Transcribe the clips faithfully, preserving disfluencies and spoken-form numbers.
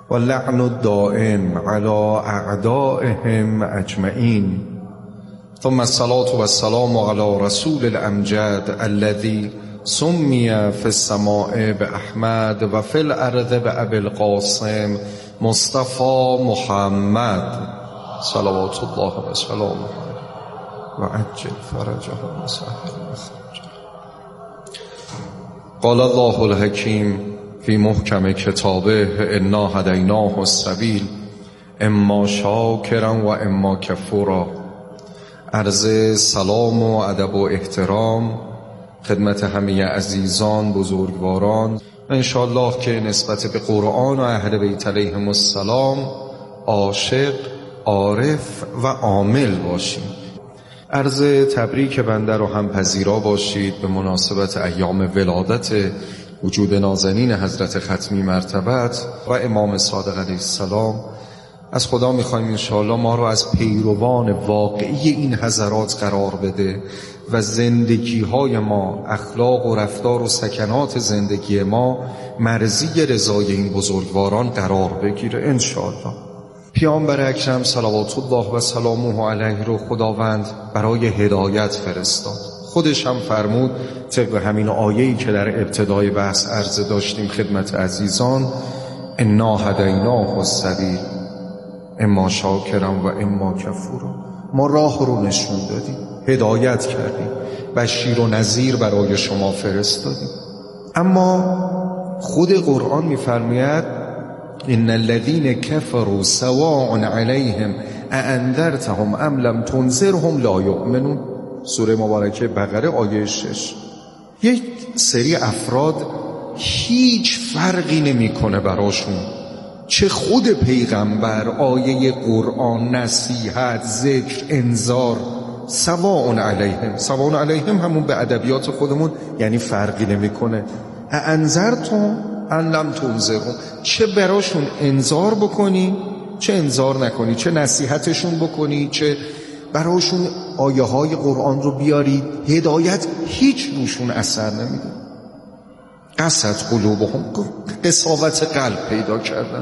واللعن الدائم على اعدائهم اجمعین. ثم الصلاة والسلام على رسول الامجد الذي سمی فی السماء باحمد و فی الارض بابی القاسم مصطفى محمد صلوات الله و سلامه و عجل فرجه و سهل مخرجه. قال الله الحکیم فی محکم کتابه انا هدیناه السبیل اما شاکرا و اما کفورا. عرض سلام و ادب و احترام خدمت همه عزیزان بزرگواران و انشاءالله که نسبت به قرآن و اهل بیت علیهم السلام عاشق، عارف و عامل باشیم. عرض تبریک بنده رو هم پذیرا باشید به مناسبت ایام ولادت وجود نازنین حضرت ختمی مرتبت و امام صادق علیه السلام. از خدا میخوایم انشاءالله ما رو از پیروان واقعی این حضرات قرار بده و زندگی های ما، اخلاق و رفتار و سکنات زندگی ما مرضی رضای این بزرگواران قرار بگیره انشاءالله. پیامبر اکرم صلوات الله و سلامه علیه رو خداوند برای هدایت فرستاد. خودش هم فرمود طبق همین آیه‌ای که در ابتدای بحث عرضه داشتیم خدمت عزیزان: انا هدیناه السبیل اما شاکرا و اما کفورا. ما راه رو نشون دادیم، هدایت کردیم، بشیر و نذیر برای شما فرستادیم. اما خود قرآن می‌فرماید ان الذين كفروا سواء عليهم اانذرتهم ام لم تنذرهم لا یؤمنون. سوره مبارکه بقره آیه شش. یک سری افراد هیچ فرقی نمیکنه براشون چه خود پیغمبر، آیه قرآن، نصیحت، ذکر، انذار، سواء علیهم. سواء علیهم همون به ادبیات خودمون یعنی فرقی نمیکنه. انذرتم ان لم تنذرهم، چه براشون انذار بکنی چه انذار نکنی، چه نصیحتشون بکنی چه براشون آیه های قرآن رو بیاری، هدایت هیچ روشون اثر نمیده. قسوت قلوبهم، قساوت قلب پیدا کردن.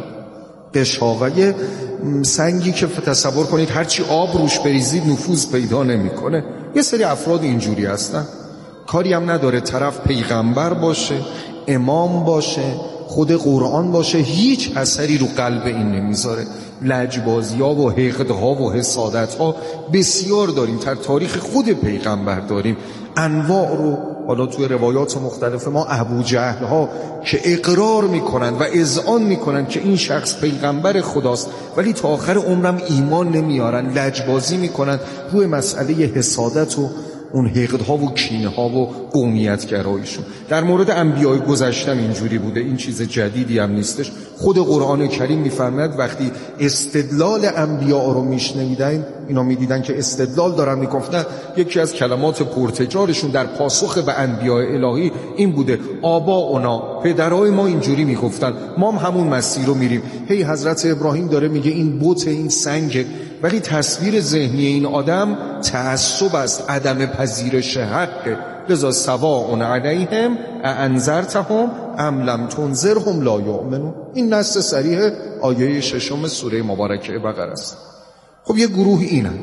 قشاوه سنگی که تصور کنید هرچی آب روش بریزید نفوذ پیدا نمیکنه. یه سری افراد اینجوری هستن، کاری هم نداره طرف پیغمبر باشه، امام باشه، خود قرآن باشه، هیچ اثری رو قلب این نمیذاره. لجبازی‌ها و حقدها و حسادت‌ها بسیار داریم، در تاریخ خود پیغمبر داریم انواع رو. حالا توی روایات مختلف ما ابو جهل ها که اقرار میکنن و اذعان میکنن که این شخص پیغمبر خداست ولی تا آخر عمرم ایمان نمیارن، لجبازی میکنن روی مسئله حسادت و اون حقدها و کینه ها و قومیت گراییشون. در مورد انبیای گذشتم اینجوری بوده، این چیز جدیدی هم نیستش. خود قرآن کریم میفرماید وقتی استدلال انبیا رو میشنیدن، اینا میدیدن که استدلال دارن میگفتن، یکی از کلمات پرتجارشون در پاسخ به انبیای الهی این بوده: آباؤنا، پدرای ما اینجوری میگفتن، ما هم همون مسیر رو میریم. هی حضرت ابراهیم داره میگه این بت، این سنگ، ولی تصویر ذهنی این آدم تعصب است، عدم پذیرش حق. لذا سواء علیهم اانذرتهم ام لم تنذرهم لا یؤمنون. این نص صریح آیه ششم سوره مبارکه بقره است. خب یه گروه اینن،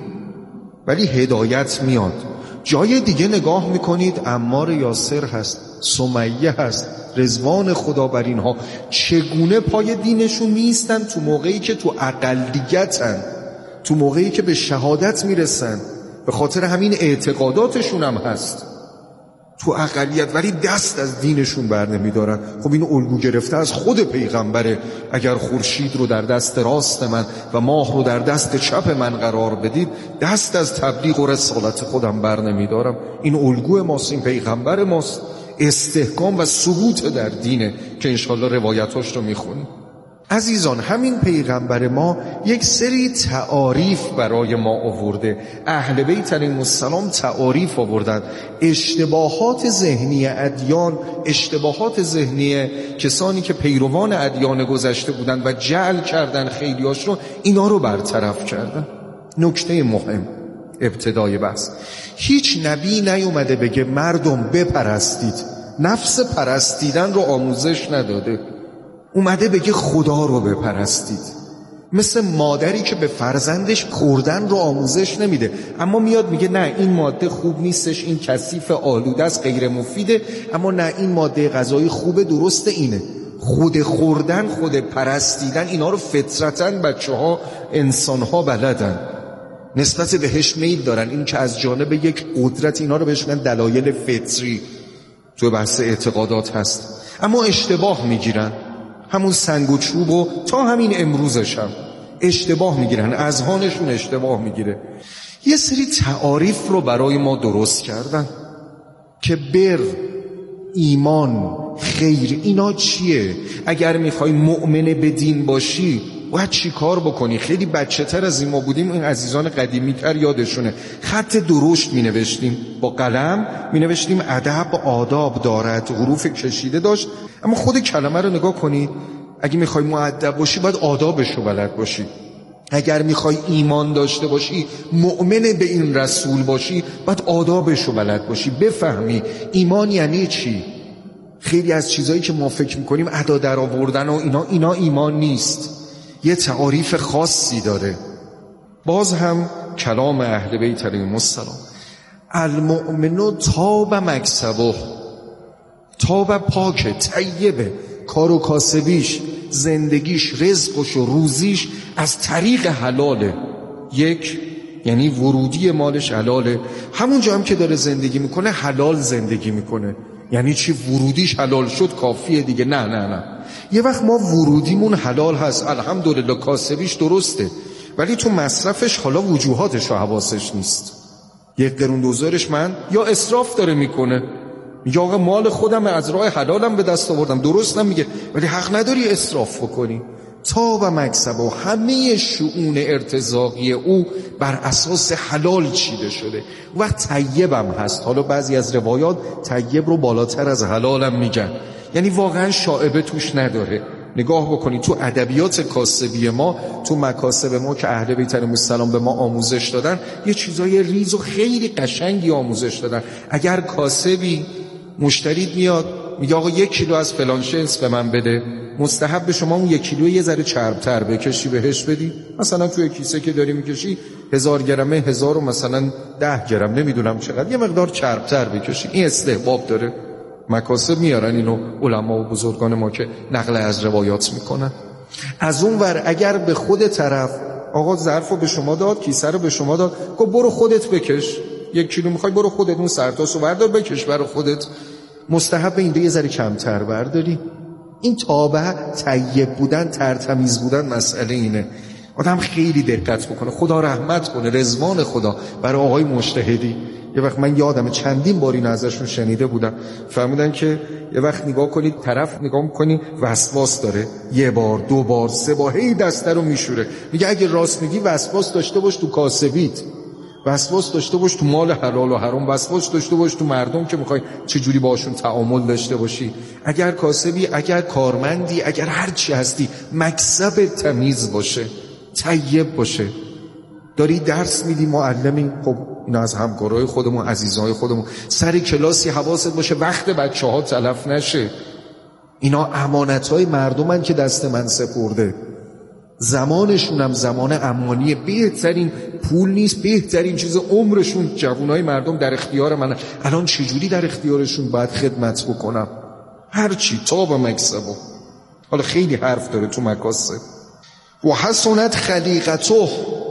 ولی هدایت میاد. جای دیگه نگاه میکنید عمار یاسر هست، سمیه هست، رضوان خدا بر اینها، چگونه پای دینشون نیستن تو موقعی که تو اقلیتن، تو موقعی که به شهادت میرسن، به خاطر همین اعتقاداتشون هم هست تو اقلیت، ولی دست از دینشون بر نمیدارن. خب این الگو گرفته از خود پیغمبره: اگر خورشید رو در دست راست من و ماه رو در دست چپ من قرار بدید، دست از تبلیغ و رسالت خودم بر نمیدارم. این الگو ماست، این پیغمبر ماست. استحکام و ثبوت در دینه که انشالله روایتاش رو میخونیم. عزیزان، همین پیغمبر ما یک سری تعاریف برای ما آورده. اهل بیت علیهم السلام تعاریف آوردن. اشتباهات ذهنی ادیان، اشتباهات ذهنی کسانی که پیروان ادیان گذشته بودن و جعل کردن خیلیاش رو، اینا رو برطرف کردن. نکته مهم ابتدای بحث: هیچ نبی نیومده بگه مردم بپرستید، نفس پرستیدن رو آموزش نداده. اومده بگه خدا رو بپرستید. مثل مادری که به فرزندش خوردن رو آموزش نمیده، اما میاد میگه نه این ماده خوب نیستش، این کثیف آلوده است، غیر مفیده، اما نه این ماده غذایی خوبه، درست اینه. خود خوردن، خود پرستیدن، اینا رو فطرتاً بچه ها، انسان ها بلدن، نسبت بهش میل دارن. این که از جانب یک قدرت، اینا رو بهش میگن دلایل فطری، تو بحث اعتقادات هست. اما اشتباه میگیرن، همون سنگ و چوب و تا همین امروزش هم اشتباه میگیرن، اذهانشون اشتباه میگیره. یه سری تعاریف رو برای ما درست کردن که بر، ایمان، خیر، اینا چیه؟ اگر میخوای مؤمن به دین باشی باید چی کار بکنی؟ خیلی بچه تر از این ما بودیم، این عزیزان قدیمی تر یادشونه، خط درشت می نوشتیم، با قلم می نوشتیم ادب آداب دارد، حروف کشیده داشت. اما خود کلمه رو نگاه کنید، اگه میخوای مؤدب باشی باید آدابش رو بلد باشی. اگر میخوای ایمان داشته باشی، مؤمن به این رسول باشی، باید آدابش رو بلد باشی، بفهمی ایمان یعنی چی. خیلی از چیزایی که ما فکر میکنیم ادا در آوردن و اینا اینا ایمان نیست، یه تعاریف خاصی داره. باز هم کلام اهل بیت علیهم السلام، المؤمن طاب مکسبه، طاب پاکه، طیبه، کار و کاسبیش، زندگیش، رزقش و روزیش از طریق حلاله. یک یعنی ورودی مالش حلاله، همونجا هم که داره زندگی میکنه حلال زندگی میکنه. یعنی چی؟ ورودیش حلال شد کافیه دیگه؟ نه نه نه، یه وقت ما ورودیمون حلال هست الحمدلله، کاسبیش درسته، ولی تو مصرفش حالا وجوهاتش و حواسش نیست. یک قرون دوزارش من یا اسراف داره میکنه، میگه آقا مال خودم از راه حلالم به دست آوردم، درستم میگه، ولی حق نداری اسراف بکنی. تا و مکسب و همه شؤون ارتزاقی او بر اساس حلال چیده شده. وقت طیبم هست، حالا بعضی از روایات طیب رو بالاتر از حلالم میگن، یعنی واقعا شائبه توش نداره. نگاه بکنید تو ادبیات کاسبی ما، تو مکاسب ما که اهل بیت علیهم السلام به ما آموزش دادن، یه چیزای ریز و خیلی قشنگی آموزش دادن. اگر کاسبی مشتری میاد میگه آقا یک کیلو از فلان جنس به من بده، مستحب به شما اون یک کیلو یه ذره چربتر بکشی بهش بدی. مثلا توی کیسه که داری میکشی هزار گرمه، هزار و مثلا ده گرم، نمیدونم چقدر، یه مقدار چربتر بکشی. این استحباب داره، مکاسب میارن اینو علما و بزرگان ما که نقل از روایات میکنن. از اون ور اگر به خود طرف آقا ظرفو به شما داد، کیسه رو به شما داد، گفت برو خودت بکش، یک کیلو میخوای برو خودت اون سرتاسو بردار بکش برای خودت، مستحب این یه ذره کمتر برداری. این تابع، طیب بودن، ترتمیز بودن، مسئله اینه. آدم خیلی دقت بکنه. خدا رحمت کنه، رضوان خدا برای آقای مجتهدی. یه وقت من یادم چندین بار این ازشون شنیده بودم، فرمودن که یه وقت نگاه کنید، طرف نگاه میکنی وسواس داره، یه بار دو بار سه بار هی دسته رو میشوره، میگه اگه راست میگی وسواس داشته باش تو کاسبیت، وسواس داشته باش تو مال حلال و حرام، وسواس داشته باش تو مردم که میخوای چجوری باشون تعامل داشته باشی. اگر کاسبی، اگر کارمندی، اگر هر چی هستی، مکسب تمیز باشه، طیب باشه. داری درس میدی، معلمی، خب اینا از همکارای خودمون، عزیزای خودمون، سر کلاسی حواست باشه وقت بچه ها تلف نشه. اینا امانتهای مردمن که دست من سپرده، زمانشون هم زمان امانیه، بهترین پول نیست، بهترین چیز عمرشون. جوانای مردم در اختیار من، الان چجوری در اختیارشون باید خدمت بکنم؟ هرچی تا به مکسبو. حالا خیلی حرف داره تو مکاسب. و حسنت خلیقته،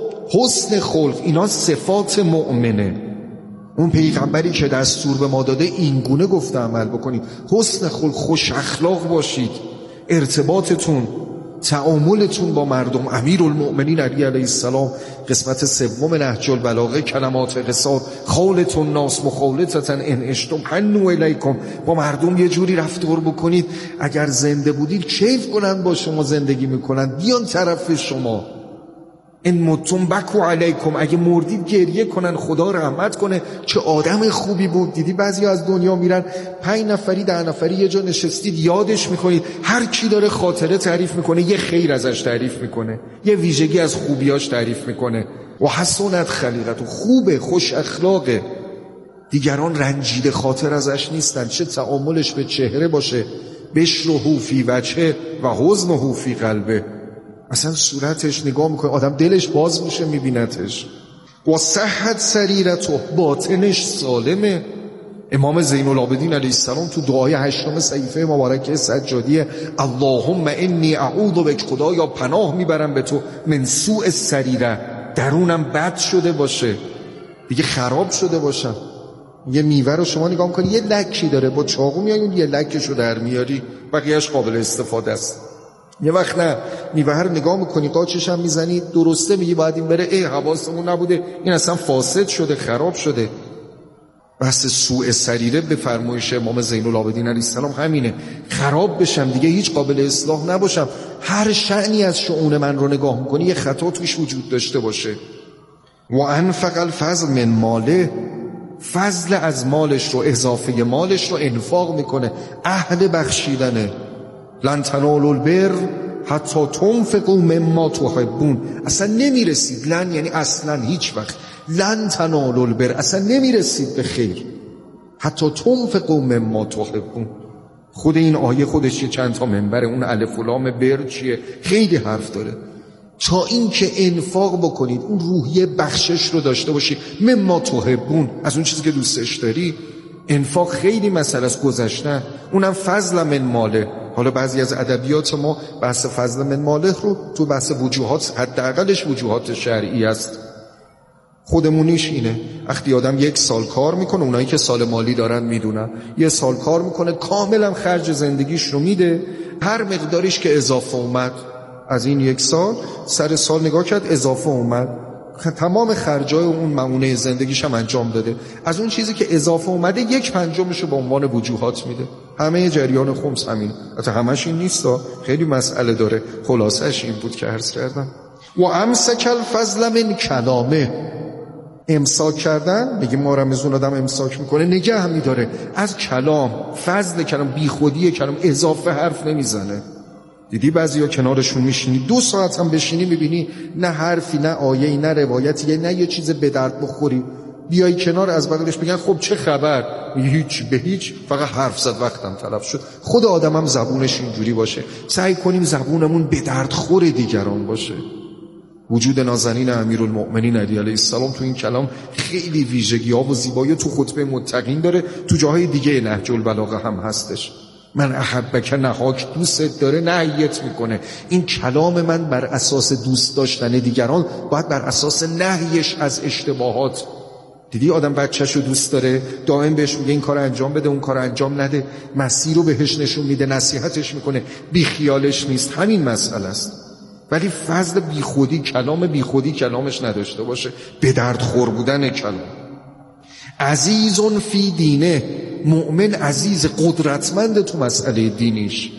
حسن خلق، اینا صفات مؤمنه. اون پیغمبری که دستور به ما داده اینگونه گفته عمل بکنید. حسن خلق، خوش اخلاق باشید، ارتباطتون، تعاملتون با مردم. امیرالمؤمنین علی علیه السلام قسمت سوم نهج البلاغه کلمات قصار، خالط الناس مخالطة ان عشتم حنوا الیکم، با مردم یه جوری رفتار بکنید اگر زنده بودید کیف کنن با شما زندگی میکنن، بیان طرف شما. ان متم بکوا علیکم، اگه مردید گریه کنن، خدا رحمت کنه چه آدم خوبی بود. دیدی بعضی از دنیا میرن پنج نفری ده نفری یه جا نشستید یادش میکنید، هر کی داره خاطره تعریف میکنه، یه خیر ازش تعریف میکنه، یه ویژگی از خوبیاش تعریف میکنه. و حسنت خلیقته، خوبه، خوش اخلاقه، دیگران رنجیده خاطر ازش نیستن. چه تعاملش به چهره باشه، بشره فی وجهه و حزنه فی قلبه. اصلا صورتش نگاه میکنه آدم دلش باز میشه میبینتش. و صحت سریرته، باطنش سالمه. امام زین العابدین علیه السلام تو دعای هشتم صحیفه مبارکه سجادی اللهم انی اعوذ بک، خدایا پناه میبرم به تو، من سوء السریره، درونم بد شده باشه دیگه، خراب شده باشم. یه میوه رو شما نگاه میکنی یه لکی داره، با چاقو میای اون یه لکشو در میاری، بقیه‌اش قابل استفاده است. یه وقت نه، میوه رو نگاه میکنی قاچش هم میزنی درسته، میگی باید این بره، ای حواسمون نبوده این اصلا فاسد شده خراب شده. بحث سوء سریره به فرمایش امام زین العابدین علیه السلام همینه، خراب بشم دیگه، هیچ قابل اصلاح نباشم. هر شأنی از شؤون من رو نگاه میکنی یه خطا توش وجود داشته باشه. و انفق الفضل من ماله، فضل از مالش رو، اضافه مالش رو انفاق میکنه، اهل بخشیدنه. لن تنالوا البر حتی تنفقوا مما تحبون. اصلا نمیرسید، لن یعنی اصلا هیچ وقت، لن تنالوا البر اصلا نمیرسید به خیر حتی تنفقوا مما تحبون. خود این آیه خودش چند تا منبره، اون الف و لام بر چیه خیلی حرف داره. تا این که انفاق بکنید، اون روحیه بخشش رو داشته باشید، مما تحبون، از اون چیزی که دوستش داری. انفاق خیلی مسئله است گذشته، اونم فضل من ماله. حالا بعضی از ادبیات ما بحث فضل من ماله رو تو بحث وجوهات، حداقلش وجوهات شرعی است. خودمونیش اینه، وقتی آدم یک سال کار میکنه، اونایی که سال مالی دارن میدونن، یه سال کار میکنه کاملا خرج زندگیش رو میده، هر مقداریش که اضافه اومد از این یک سال، سر سال نگاه کرد اضافه اومد، تمام خرجای اون ممونه زندگیش هم انجام داده، از اون چیزی که اضافه اومده یک پنجمشو به عنوان وجوهات میده. همه جریان خمس همین، حتی همش این نیست، خیلی مسئله داره، خلاصش این بود که عرض کردم. و امسک الفضل من کلامه، امساک کردن، میگه ما رمزون آدم امساک میکنه نگه هم میداره از کلام، فضل کلام، بی خودی کلام، اضافه حرف نمیزنه. دیدی بعضی ها کنارشون میشینی دو ساعت هم بشینی میبینی نه حرفی نه آیه‌ای نه روایتی نه یه چیز به درد بخوری، بیای کنار از بغلش بگن خب چه خبر، هیچ به هیچ، فقط حرف زد وقتم تلف شد. خود آدمم زبونش اینجوری باشه، سعی کنیم زبونمون به درد خور دیگران باشه. وجود نازنین امیرالمؤمنین علی علیه السلام تو این کلام خیلی ویژگی‌ها و زیبایی تو خطبه متقین داره، تو جاهای دیگه نهج البلاغه هم هستش. من احبک نهاک، دوست داره نهیت میکنه. این کلام من بر اساس دوست داشتن دیگران باید بر اساس نهیش از اشتباهات. دیدی آدم بچه‌شو دوست داره، دائم بهش میگه این کار انجام بده اون کار انجام نده، مسیر رو بهش نشون میده، نصیحتش میکنه، بی خیالش نیست. همین مسئله است. ولی فضل بی خودی، کلام بی خودی کلامش نداشته باشه، به درد خور بودن کلام. عزیزون فی دینه، مؤمن عزیز، قدرتمند تو مسئله دینیش.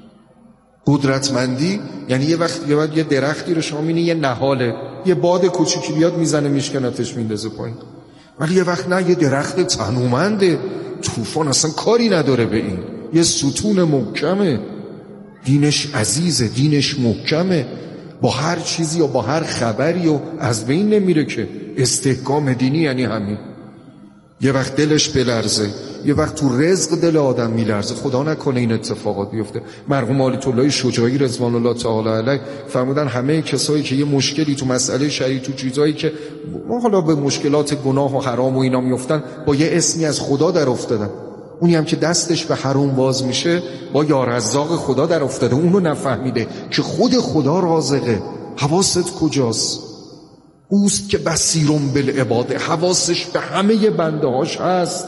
قدرتمندی یعنی یه وقت یه وقت یه درختی رو شما می‌بینی یه نهاله، یه باد کوچیکی بیاد میزنه میشکنتش میندازه پایین، ولی یه وقت نه، یه درخت تنومنده، طوفان اصلا کاری نداره به این، یه ستون محکمه، دینش عزیزه، دینش محکمه، با هر چیزی و با هر خبری و از بین نمیره که. استحکام دینی یعنی همین. یه وقت دلش بلرزه، یه وقت تو رزق دل آدم میلرزه، خدا نکنه این اتفاقات بیفته. مرحوم آیت الله شجاعی رضوان الله تعالی علیه فرمودن همه کسایی که یه مشکلی تو مسئله شرعی، تو چیزایی که ما حالا به مشکلات گناه و حرام و اینا میافتن، با یه اسمی از خدا در افتادن. اونی هم که دستش به حرام باز میشه با یا رزاق خدا در افتاده، اونو نفهمیده که خود خدا رازقه. حواست کجاست؟ اوست که بصیرون بالعباد، حواسش به همه بنده هاش هست،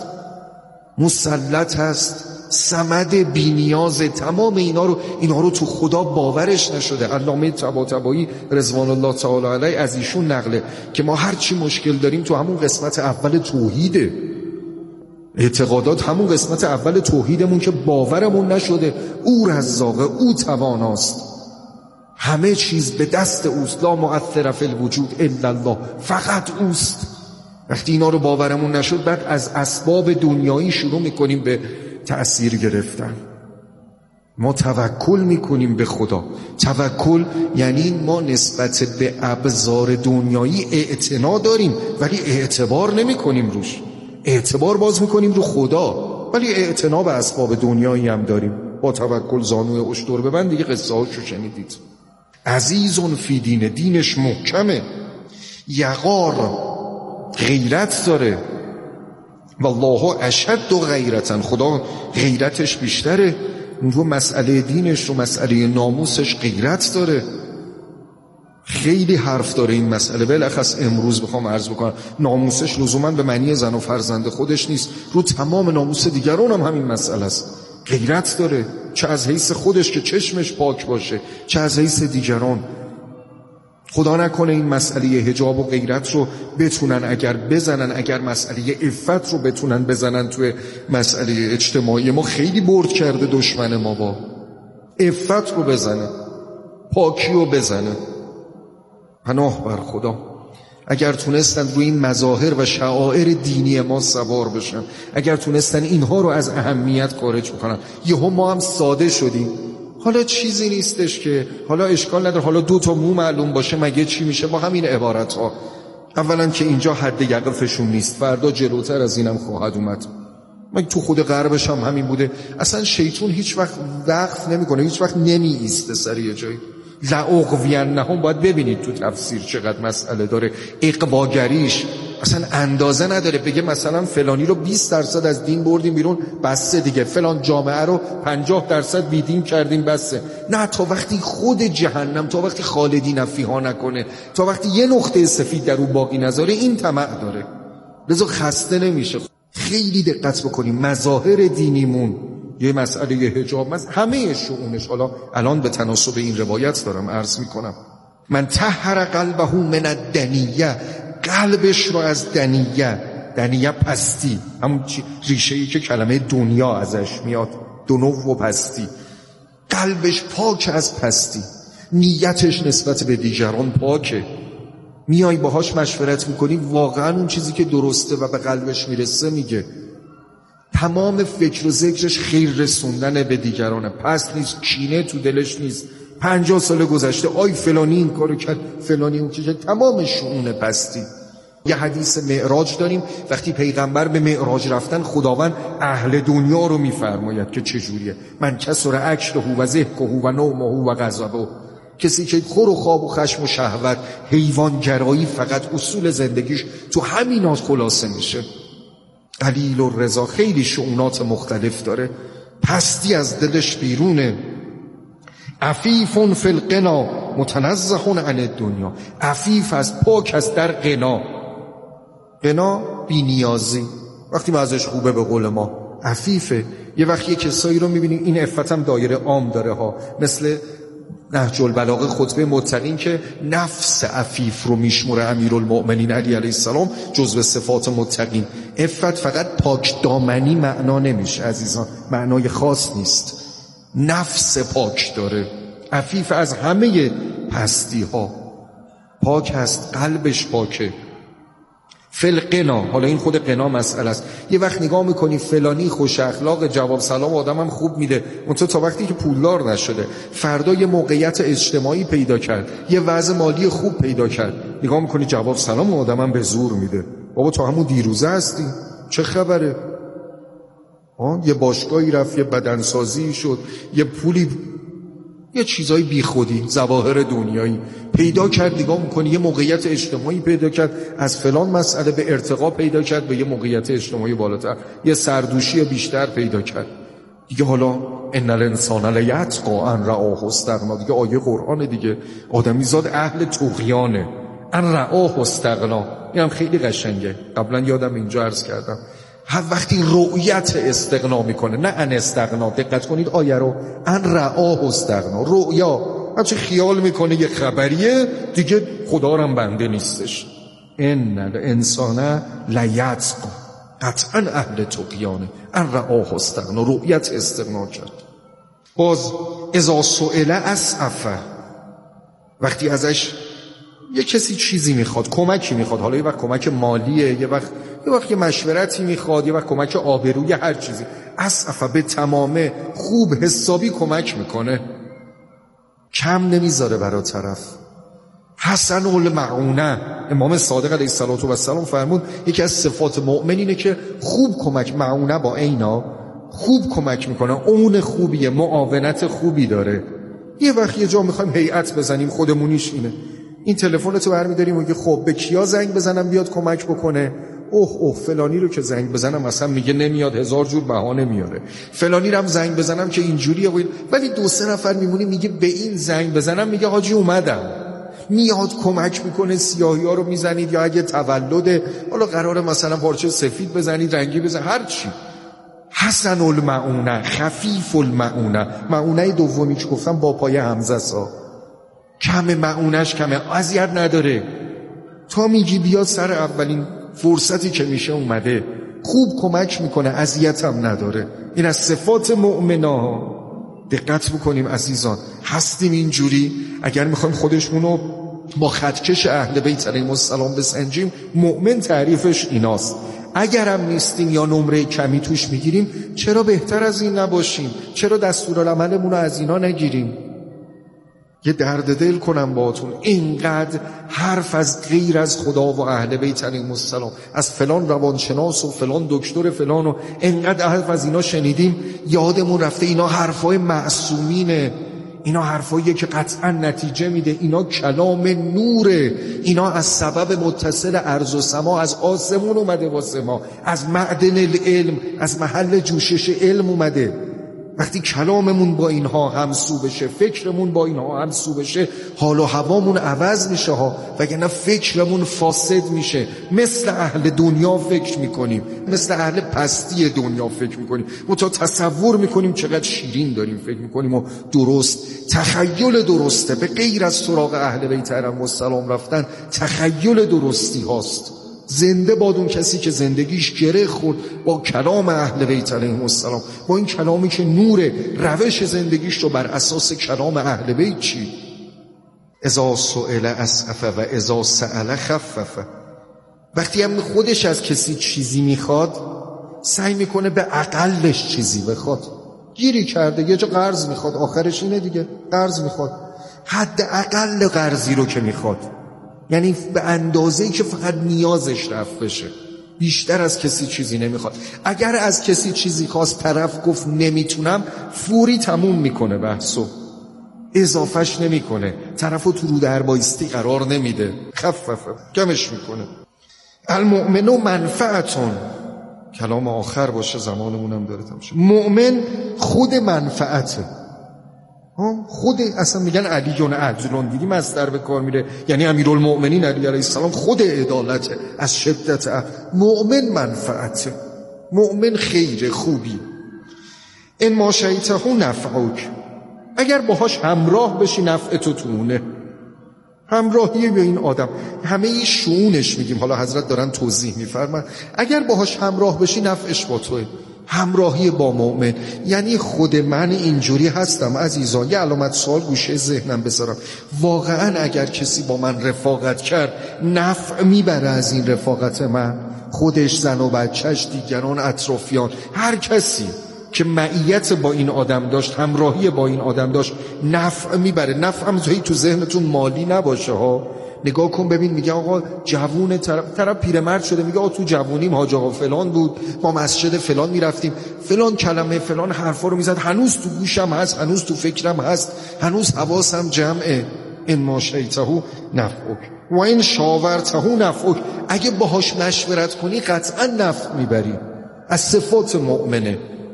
مسلط هست، صمد، بی‌نیاز. تمام اینا رو اینا رو تو خدا باورش نشده. علامه طباطبایی رضوان الله تعالی علیه از ایشون نقله که ما هر چی مشکل داریم تو همون قسمت اول توحیده. اعتقادات همون قسمت اول توحیدمون که باورمون نشده او رزاقه، او تواناست، همه چیز به دست اوست، لا مؤثر فی الوجود الا الله، فقط اوست. وقتی اینا رو باورمون نشد، بعد از اسباب دنیایی شروع میکنیم به تأثیر گرفتن. ما توکل میکنیم به خدا. توکل یعنی ما نسبت به ابزار دنیایی اعتنا داریم ولی اعتبار نمیکنیم روش. اعتبار باز میکنیم رو خدا ولی اعتنا به اسباب دنیایی هم داریم. با توکل زانوی اشتر ببند، دیگه قصه هاشو شنیدید. عزیزون فی دینه، دینش محکمه. یقار، غیرت داره. والله اشد غیرتن، خدا غیرتش بیشتره. رو مسئله دینش، رو مسئله ناموسش غیرت داره. خیلی حرف داره این مسئله. بالاخص امروز بخوام عرض بکنم، ناموسش لزوما به معنی زن و فرزند خودش نیست، رو تمام ناموس دیگران هم همین مسئله است. غیرت داره، چه از حیث خودش که چشمش پاک باشه، چه از حیث دیگران. خدا نکنه این مسئله حجاب و غیرت رو بتونن اگر بزنن، اگر مسئله عفت رو بتونن بزنن توی مسئله اجتماعی ما، خیلی برد کرده دشمن ما با عفت رو بزنه، پاکی رو بزنه. پناه بر خدا. اگر تونستن روی این مظاهر و شعائر دینی ما سوار بشن، اگر تونستن اینها رو از اهمیت خارج بکنن، یهو ما هم ساده شدیم. حالا چیزی نیستش که، حالا اشکال نداره، حالا دو تا مو معلوم باشه مگه چی میشه با همین عبارت ها. اولا که اینجا حد یقفشون نیست، فردا جلوتر از اینم خواهد اومد. من تو خود غربش هم همین بوده. اصلا شیطون هیچ وقت وقف نمیکنه، هیچ وقت نمی ایسته سر یه جایی. لعقوینهم باید ببینید تو تفسیر چقدر مسئله داره. اقباگریش اصلا اندازه نداره. بگه مثلا فلانی رو بیست درصد از دین بردیم بیرون، بسه دیگه. فلان جامعه رو پنجاه درصد بیدین کردیم، بسه. نه، تا وقتی خود جهنم، تا وقتی خالدین فیها نکنه، تا وقتی یه نقطه سفید در اون باقی نذاره، این طمع داره. لذا خسته نمیشه. خیلی دقت بکنیم. مظاهر دینیمون، یه مسئله حجاب، همه شؤونش. حالا الان به تناسب این روایت دارم عرض میکنم. من طهر قلبه من الدنیه، قلبش رو از دنیه، دنیه پستی، همون ریشه‌ای که کلمه دنیا ازش میاد، دنو و پستی. قلبش پاک از پستی، نیتش نسبت به دیگران پاکه. میای باهاش مشورت میکنی، واقعا اون چیزی که درسته و به قلبش میرسه میگه. تمام فکر و ذکرش خیر رسوندن به دیگرانه، پس نیست، کینه تو دلش نیست. پنجاه سال گذشته آی فلانی این کارو کرد، فلانی اون که تمام شؤون پستی. یه حدیث معراج داریم، وقتی پیغمبر به معراج رفتن، خداوند اهل دنیا رو میفرماید که چجوریه. من کسر اکله و ضحکه و نومه و غضبه، کسی که خور و خواب و خشم و شهوت، حیوانگرایی فقط اصول زندگیش تو همین خلاصه میشه. قلیل الرضا خیلی شؤونات مختلف داره. پستی از دلش بیرونه. عفیف فی الغنا متنزه عن الدنیا، عفیف از، پاک از در غنا. غنا بی‌نیازی، وقتی مازش خوبه به قول ما عفیفه. یه وقتی کسایی رو میبینیم، این عفت هم دایره عام داره ها، مثل نهج البلاغه خطبه متقین که نفس عفیف رو میشموره امیرالمؤمنین علی علیه السلام جزو صفات متقین. عفت فقط پاک دامنی معنا نمیشه عزیزان، معنای خاص نیست. نفس پاک داره، عفیف از همه پستی ها، پاک هست، قلبش پاکه. فل قنا، حالا این خود قنا مسئله است. یه وقت نگاه میکنی فلانی خوش اخلاق، جواب سلام آدم هم خوب میده، اونطور تا وقتی که پولدار نشده، فردا یه موقعیت اجتماعی پیدا کرد، یه وضع مالی خوب پیدا کرد، نگاه میکنی جواب سلام آدم هم به زور میده. بابا تو همون دیروزه هستی، چه خبره؟ آه؟ یه باشگاهی رفت، یه بدنسازی شد، یه پولی، یه چیزای بی خودی، ظواهر دنیایی پیدا کرد، نگاه میکنی یه موقعیت اجتماعی پیدا کرد، از فلان مسئله به ارتقا پیدا کرد، به یه موقعیت اجتماعی بالاتر، یه سردوشی بیشتر پیدا کرد. دیگه حالا ان الانسان لیطغی ان رآه استغنا، دیگه آیه قرآن دیگه. آدمی زاد اهل طغیانه، ان رآه استغنا. اینم خیلی قشنگه، قبلا یادم اینجا عرض کردم. هر وقتی رؤیت استغنا میکنه، نه ان استغنا، دقت کنید آیه رو، ان رآه استغنا، رؤیا، هرچه خیال میکنه یه خبریه دیگه، خدا هم بنده نیستش. ان الانسان لیطغی، قطعا اهل طغیانه، ان رآه استغنا، رؤیت استغنا کرد. باز اذا سئل اسعف، وقتی ازش یه کسی چیزی میخواد، کمکی میخواد، حالا یه وقت کمک مالیه، یه وقت یه وقت یه مشورتی میخواد، یه وقت کمک آبروی، هر چیزی، اسعف، به تمامه، خوب حسابی کمک میکنه، کم نمیذاره برا طرف. حسن المعونه، امام صادق علیه السلام فرمود یکی از صفات مؤمن اینه که خوب کمک، معونه با عینا، خوب کمک میکنه، اون خوبیه، معاونت خوبی داره. یه وقت یه جا میخوایم هیئت بزنیم، خودمونیش اینه، این تلفنتو برمی‌داریم میگه خب به کیا زنگ بزنم بیاد کمک بکنه؟ اوه اوه فلانی رو که زنگ بزنم مثلا میگه نمیاد، هزار جور بهانه میاره. فلانی رو هم زنگ بزنم که اینجوریه. ولی دو سه نفر میمونی میگه به این زنگ بزنم، میگه حاجی اومدم، میاد کمک میکنه، سیاهی‌ها رو میزنید، یا اگه تولده حالا قراره مثلا پارچه سفید بزنید، رنگی بزنید، هر چی. حسن المعونه، خفیف المعونه. معونه دومی که گفتم با پای همزه سا، کم معونش کمه، اذیت نداره. تا میگی بیا سر اولین فرصتی که میشه اومده، خوب کمک میکنه، اذیت هم نداره. این از صفات مؤمنا. دقت بکنیم عزیزان، هستیم اینجوری؟ اگر میخوایم خودشونو با خطکش اهل بیت علیهم السلام بسنجیم، مؤمن تعریفش ایناست. اگرم نیستیم یا نمره کمی توش میگیریم، چرا بهتر از این نباشیم؟ چرا دستورالعملمون رو از اینا نگیریم؟ یه درد دل کنم باهاتون، اینقدر حرف از غیر از خدا و اهل بیت علیهم السلام، از فلان روانشناس و فلان دکتر فلان و اینقدر حرف از اینا شنیدیم، یادمون رفته اینا حرفای معصومینه، اینا حرفاییه که قطعا نتیجه میده، اینا کلام نوره، اینا از سبب متصل ارض و سما، از آسمون اومده واسه ما، از معدن العلم، از محل جوشش علم اومده. وقتی کلاممون با اینها همسو بشه، فکرمون با اینها همسو بشه، حال و هوامون عوض میشه ها، وگرنه فکرمون فاسد میشه. مثل اهل دنیا فکر میکنیم، مثل اهل پستی دنیا فکر میکنیم، متا تصور میکنیم چقدر شیرین داریم فکر میکنیم و درست. تخیل درسته، به غیر از سراغ اهل بیت علیهم السلام رفتن تخیل درستی هاست. زنده باد اون کسی که زندگیش گره خورد با کلام اهل بیت علیهم السلام، با این کلامی که نور روش زندگیش رو بر اساس کلام اهل بیت چی؟ اذا سئل اسعف و اذا سأل خفف. وقتی هم خودش از کسی چیزی میخواد، سعی میکنه به اقلش چیزی بخواد. گیری کرده یه جا قرض میخواد، آخرش اینه دیگه، قرض میخواد، حد اقل قرضی رو که میخواد، یعنی به اندازه‌ای که فقط نیازش رفت بشه، بیشتر از کسی چیزی نمیخواد. اگر از کسی چیزی خواست، طرف گفت نمیتونم، فوری تموم میکنه بحثو، اضافهش نمیکنه، طرفو تو رو در بایستی قرار نمیده، خففه، کمش میکنه. المؤمن منفعتون، کلام آخر باشه، زمانمونم داره تمام شه. مؤمن خود منفعته، خود اصلا میگن علیون عدلون، دیدی مصدر به کار میره، یعنی امیرالمؤمنین علی علیه السلام خود عدالته، از شدت مؤمن منفعته، مؤمن خیر خوبی. ان ما شیطه نفعک، اگر باهاش همراه بشی نفع تو تونه. همراهی به این آدم همه ای شؤونش میگیم، حالا حضرت دارن توضیح میفرمن، اگر باهاش همراه بشی نفعش با توه. همراهی با مؤمن یعنی خود من اینجوری هستم عزیزان، یه علامت سوال گوشه ذهنم بذارم، واقعا اگر کسی با من رفاقت کرد نفع میبره از این رفاقت من؟ خودش، زن و بچهش، دیگران، اطرافیان، هر کسی که معیت با این آدم داشت، همراهی با این آدم داشت، نفع میبره. نفع هم تو ذهنتون مالی نباشه ها. نگاه کن ببین، میگه آقا جوون طرف, طرف پیرمرد شده، میگه آقا تو جوونیم حاج آقا فلان بود، ما مسجد فلان میرفتیم، فلان کلمه فلان حرفا رو میزد، هنوز تو گوشم هست، هنوز تو فکرم هست، هنوز حواسم جمعه. ان ما شیطه نفعک و این شاورته نفعک، اگه باهاش مشورت کنی قطعا نفع میبری، از صفات مؤمنه.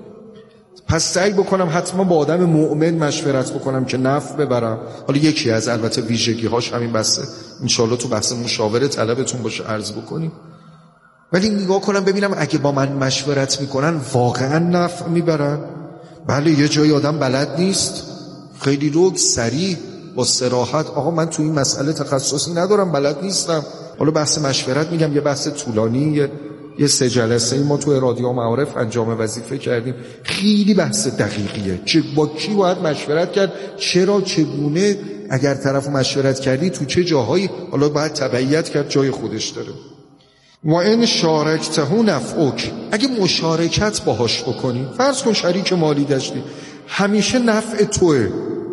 پس سعی بکنم حتما با آدم مؤمن مشورت بکنم که نفع ببرم. حالا یکی از البته ویژگی هاش همین بحثه، انشالله تو بحث مشاوره طلبتون باشه عرض بکنیم. ولی نگاه کنم ببینم اگه با من مشورت میکنن واقعا نفع میبرن. بله یه جای آدم بلد نیست، خیلی روک سریع با صراحت، آقا من تو این مسئله تخصصی ندارم، بلد نیستم. حالا بحث مشورت میگم یه بحث طولانی، یه یه سه جلسه ما تو رادیو معارف انجام وظیفه کردیم، خیلی بحث دقیقیه، چه با کی باید مشورت کرد، چرا، چگونه، اگر طرف مشورت کردی تو چه جاهایی، حالا باید تبعیت کرد، جای خودش داره. و ان شارکته نفعک، اگه مشارکت باهاش بکنی، فرض کن شریک مالی داشتی، همیشه نفع توه.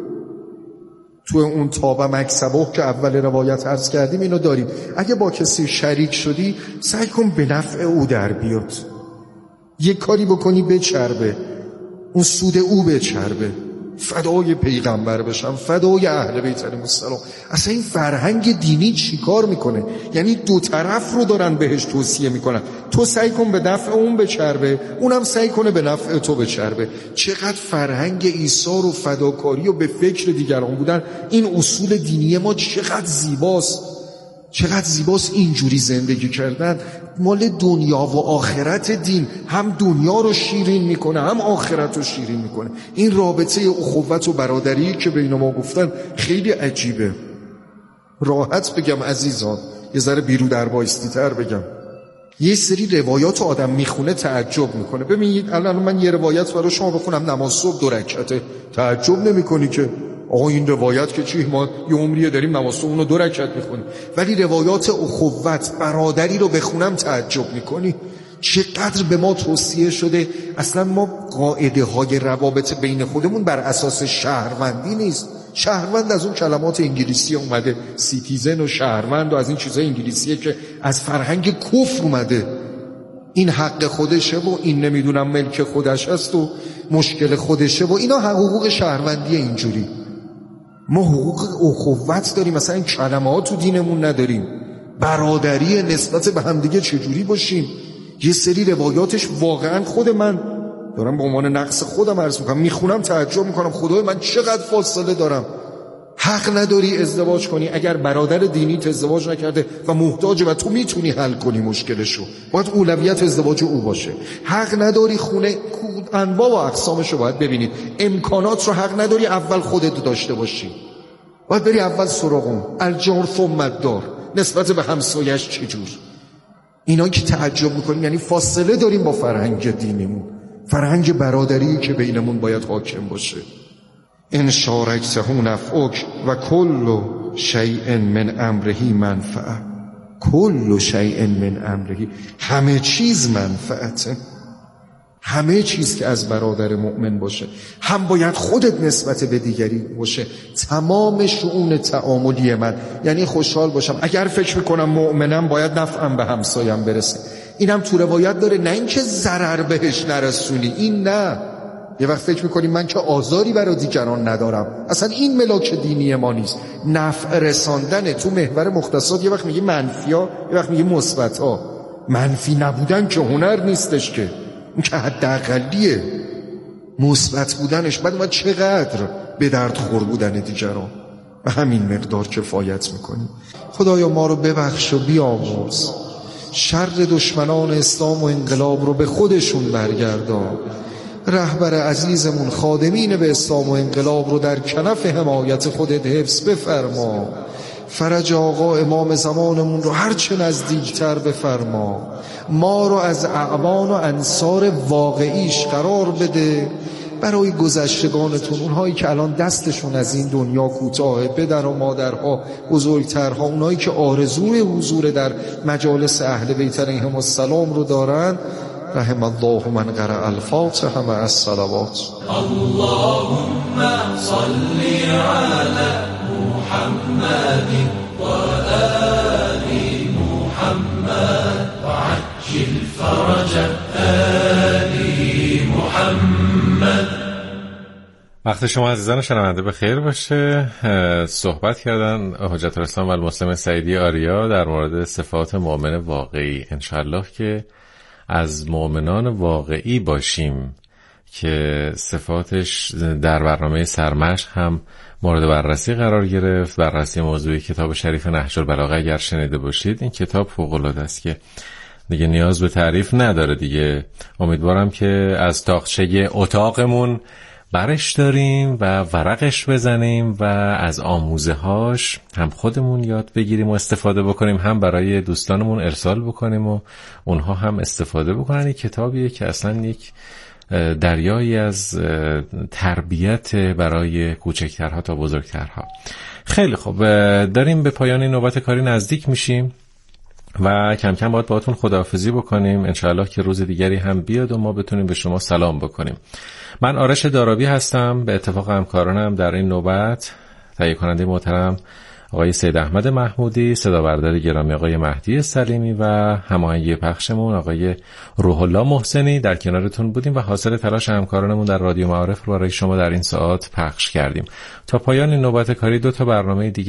تو اون تابع مکسبه که اول روایت عرض کردیم اینو داریم، اگه با کسی شریک شدی سعی کن به نفع او در بیاد، یه کاری بکنی بچربه، اون سود او بچربه، فدای پیغمبر بشم، فدای اهل بیت علیهم السلام. اصلا این فرهنگ دینی چی کار میکنه؟ یعنی دو طرف رو دارن بهش توصیه میکنن، تو سعی کن به نفع اون بچربه، اونم سعی کنه به نفع تو بچربه. چقدر فرهنگ ایثار و فداکاری و به فکر دیگران بودن، این اصول دینی ما چقدر زیباست، چقدر زیباست اینجوری زندگی کردن. مال دنیا و آخرت دین، هم دنیا رو شیرین میکنه هم آخرت رو شیرین میکنه. این رابطه اخوت و برادری که بین ما گفتن خیلی عجیبه. راحت بگم عزیزان، یه ذره بیرو در بایستی تر بگم، یه سری روایات آدم میخونه تعجب میکنه. ببینید الان من یه روایت برای شما بخونم، نماز صبح دو رکعته، تعجب نمیکنی که آقا این روایت که چی، ما یه عمریه داریم نماز صبح اونو دو رکعت میخونیم، ولی روایات اخوت برادری رو بخونم تعجب میکنی. چقدر به ما توصیه شده. اصلا ما قاعده های روابط بین خودمون بر اساس شهروندی نیست. شهروند از اون کلمات انگلیسی اومده، سیتیزن و شهروند و از این چیزای انگلیسیه که از فرهنگ کفر اومده. این حق خودشه و این نمیدونم ملک خودش هست و مشکل خودشه و اینا حقوق شهروندی. اینجوری ما حقوق اخوت داریم، مثلا این کلمه ها تو دینمون نداریم. برادری نسبت به همدیگه چجوری باشیم؟ یه سری روایاتش واقعا خود من دارم به عنوان نقص خودم عرض میکنم، میخونم تعجب میکنم خدای من چقدر فاصله دارم. حق نداری ازدواج کنی اگر برادر دینیت ازدواج نکرده و محتاجه و تو میتونی حل کنی مشکلشو، باید اولویت ازدواج او باشه. حق نداری خونه، انواع و اقسامشو باید ببینید. امکانات رو حق نداری اول خودت داشته باشی، باید بری اول سراغم. الجار ثم الدار، نسبت به همسایش چجور. اینا که تعجب میکنیم یعنی فاصله داریم با فرهنگ دینیمون، فرهنگ برادری که بینمون باید حاکم باشه. ان شارکته نفعک و کل شیء من امره منفعه. کل شیء من امره، همه چیز منفعته. همه چیز که از برادر مؤمن باشه هم باید خودت نسبت به دیگری باشه. تمام شؤون تعاملی من یعنی خوشحال باشم. اگر فکر میکنم مؤمنم باید نفعم به همسایم برسه. اینم تو روایت داره، نه اینکه ضرر بهش نرسونی، این نه. یه وقت فکر میکنیم من که آزاری برای دیگران ندارم، اصلا این ملاک دینی ما نیست. نفع رساندن تو محور مختصات یه وقت میگه منفی ها، یه وقت میگه مثبت ها. منفی نبودن که هنر نیستش که، این که حداقلیه. مثبت بودنش بعد ما چقدر به درد خور بودن دیگران و همین مقدار کفایت میکنیم. خدایا ما رو ببخش و بیامرز، شر دشمنان اسلام و انقلاب رو به خودشون برگردان. رهبر عزیزمون خادمین به اسلام و انقلاب رو در کنف حمایت خودت حفظ بفرما. فرج آقا امام زمانمون رو هرچه نزدیکتر بفرما. ما رو از اعوان و انصار واقعیش قرار بده. برای گذشتگانتون، اونهایی که الان دستشون از این دنیا کوتاهه، پدر و مادرها، بزرگترها، اونهایی که آرزوی حضور در مجالس اهل بیت علیهم السلام رو دارن، رحم الله من قرأ الفاتحه مع الصلوات. اللهم صل على محمد و آل محمد وعجل فرج آل محمد. وقت شما عزیزان شنونده به خیر باشه. صحبت کردن حجت الاسلام و المسلم سعیدی آریا در مورد صفات مؤمن واقعی. انشالله که از مؤمنان واقعی باشیم که صفاتش در برنامه سرمشق هم مورد بررسی قرار گرفت. بررسی موضوعی کتاب شریف نهج البلاغه اگر شنیده باشید، این کتاب فوق‌العاده است که دیگه نیاز به تعریف نداره دیگه. امیدوارم که از تاقچه اتاقمون برش داریم و ورقش بزنیم و از آموزه هاش هم خودمون یاد بگیریم و استفاده بکنیم، هم برای دوستانمون ارسال بکنیم و اونها هم استفاده بکنن. این کتابیه که اصلا یک دریایی از تربیت برای کوچکترها تا بزرگترها. خیلی خوب، داریم به پایان این نوبت کاری نزدیک میشیم و کم کم باید باهاتون خداحافظی بکنیم. انشاءالله که روز دیگری هم بیاد و ما بتونیم به شما سلام بکنیم. من آرش دارابی هستم، به اتفاق همکارانم در این نوبت تهیه کننده محترم آقای سید احمد محمودی، صدا بردار گرامی آقای مهدی سلیمی و هماهنگی پخشمون آقای روح الله محسنی در کنارتون بودیم و حاصل تلاش همکارانمون در رادیو معارف رو برای شما در این ساعت پخش کردیم. تا پایان این نوبت کاری دو تا برنامه دیگه